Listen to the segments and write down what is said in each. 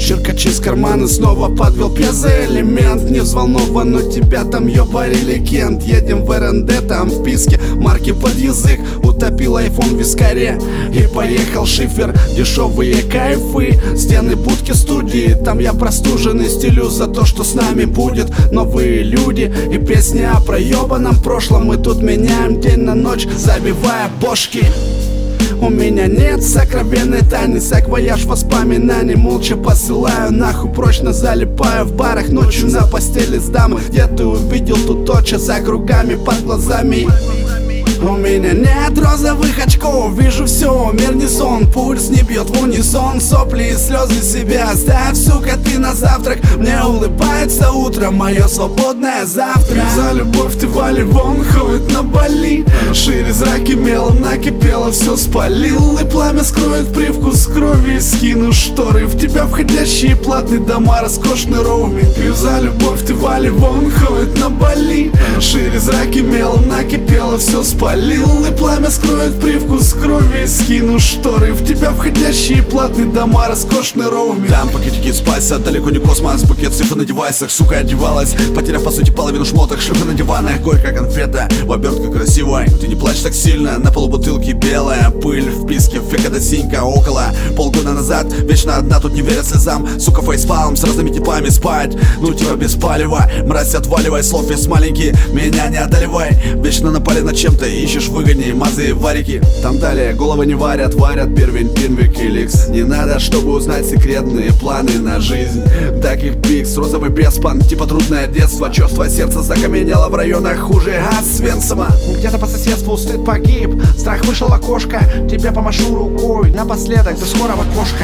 Черкачи из кармана снова подвел пьязый элемент. Не взволнован, но тебя там ёбарили Кент. Едем в РНД, там в Писке марки под язык. Утопил айфон в вискаре и поехал шифер. Дешевые кайфы, стены будки студии. Там я простуженный, стелю за то, что с нами будет. Новые люди и песни о проебанном прошлом. Мы тут меняем день на ночь, забивая бошки. У меня нет сокровенной тайны, саквояж воспоминаний. Молча посылаю нахуй, прочно залипаю в барах ночью на постели с дамой. Где ты увидел тут точа за кругами под глазами? У меня нет розовых очков, вижу все, мир не сон. Пульс не бьет в унисон, сопли и слезы себя оставь, сука, ты на завтрак. Мне улыбается утро, мое свободное завтра. За любовь ты вали вон, ходит на Бали. Шире зраки мелом накипело, все спалил. И пламя скроет привкус крови, и скину шторы. В тебя входящие платные дома, роскошный роуминг. Пью за любовь ты вали вон, ходит на Бали. Шире зраки мелом накипело, все спалил. И пламя скроет привкус крови, и скину шторы. В тебя входящие платные дома, роскошный роуминг. Там пакетики спайса, далеко не космос. Букет цифр на девайсах, сука, одевалась, потеряв по сути половину шмоток. Шлюха на диванах, горькая конфета, в обертке красивой. Ты не плачь так сильно, на полу бутылки белая пыль. В писке фека синька около полгода назад. Вечно одна, тут не верят слезам. Сука, фейспалм с разными типами спать. Ну типа без палева, мразь, отваливай, слов есть маленький, меня не одолевай. Вечно напали на чем-то, ищешь выгоднее мазы и варики. Там далее головы не варят, варят первень, пинвик и ликс. Не надо, чтобы узнать секретные планы на жизнь. Таких пикс, розовый беспан, типа трудное детство. Чувство сердца закаменело в районах хуже Освенцима. Где-то по соседству стыд погиб, страх вышел в окошко. Тебе помашу рукой, напоследок, до скорого кошка.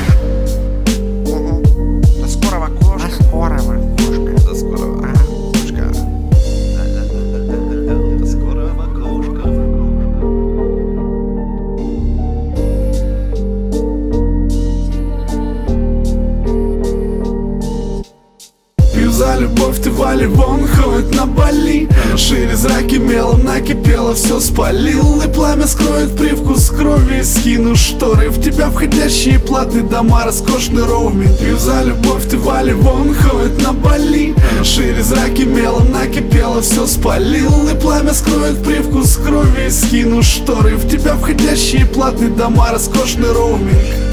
До скорого кошка. До скорого кошка. До скорого кошка. До скорого кошка. За любовь ты вали вон, ходит на Бали. Шире зраки мелом накипело, все спалил. И пламя скроет привкус крови, и скину шторы. В тебя входящие платные дома, роскошный роуминг. Пью за любовь ты вали вон, ходит на Бали. Шире зраки мелом накипело, все спалил. И пламя скроет привкус крови, и скину шторы. В тебя входящие платные дома, роскошный роуминг.